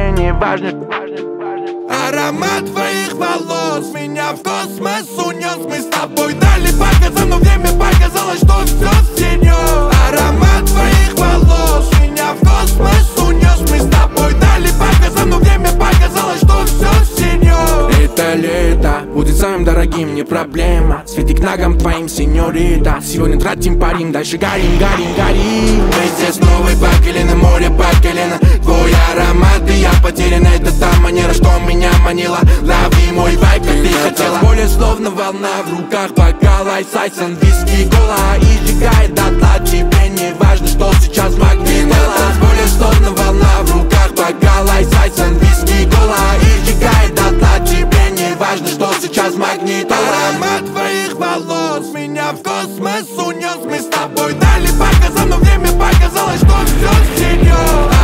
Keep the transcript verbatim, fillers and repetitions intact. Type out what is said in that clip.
тебе не важно. Аромат твоих волос меня в космос унес. Мы с тобой дали показа, но время показало, что все сеньор. Аромат твоих волос меня в космос унес. Мы с тобой дали показа, но время показало, что все сеньор. Это лето будет самым дорогим, не проблема. Свети к ногам твоим, сеньорита. Сегодня тратим парим, дальше горим, горим, горим. Мы здесь новый по колено, море по колено. Твой аромат и я потерян. Это та манера, что меня манила. Лови мой вайб, как ты хотела. Более словно волна в руках, бокал айсайсон, виски, кола и сжигает дотла. Тебе не важно, что сейчас магнитола. Более словно волна в руках, бокал айсайсон, виски, кола и сжигает дотла. Тебе не важно, что сейчас магнитола. Аромат твоих волос меня в космос унес. Мы с тобой дали показа, но время показало, что все сеньор.